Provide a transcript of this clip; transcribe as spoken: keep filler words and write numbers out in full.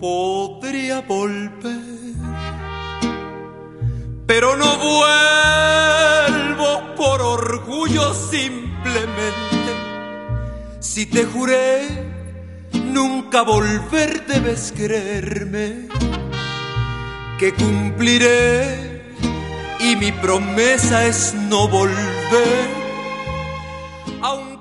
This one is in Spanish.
podría volver, pero no vuelvo por orgullo simplemente. Si te juré nunca volver, debes creerme que cumpliré, y mi promesa es no volver, aunque